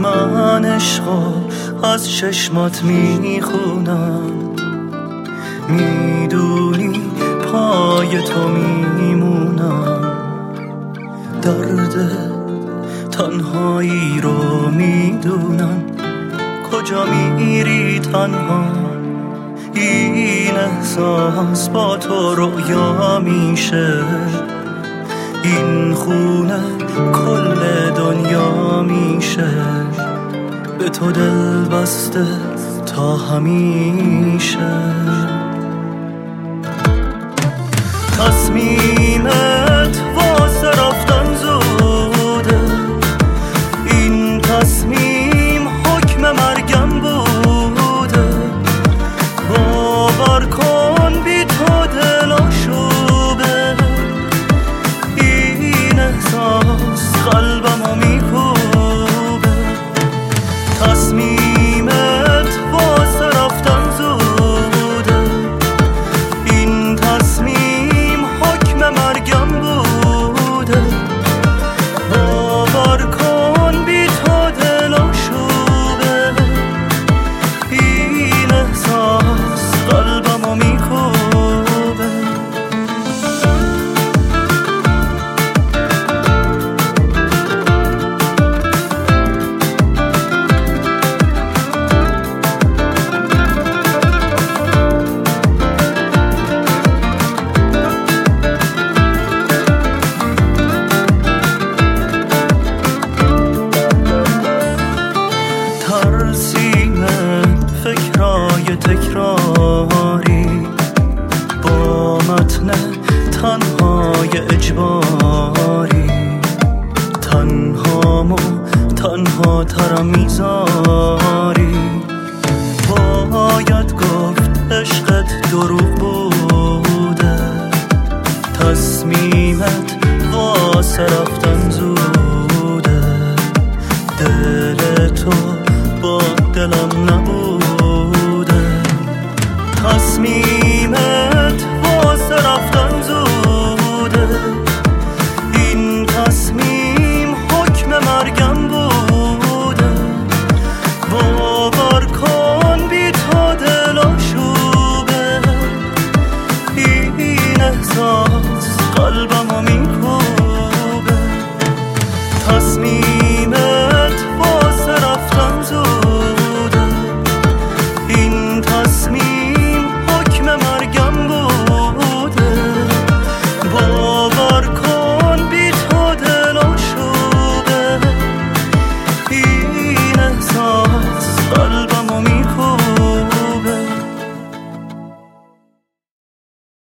من عشقا از چشمات میخونم، میدونی پای تو میمونم. درد تنهایی رو میدونم، کجا میری تنها؟ این احساس با تو رویا میشه، این خونه کل دنیا میشه. به تو دل بسته تا همیشه. تصمیمت واسه رفتن زوده، این تصمیم حکم مرگم بوده. باور کن بی تو دل آشوبه، این احساس قلبمو میکوبه. تصمیمت واسه رفتن زوده، این تصمیم حکم مرگم بوده. باور کن بی تو دل آشوبه، این احساس قلبمو میکوبه. ترسیمه فکرای تکراری، با متن تنهای اجباری. تنهامو تنها ترم میذاری، باید گفت عشقت دروغ بوده. تصمیمت واسه رفتن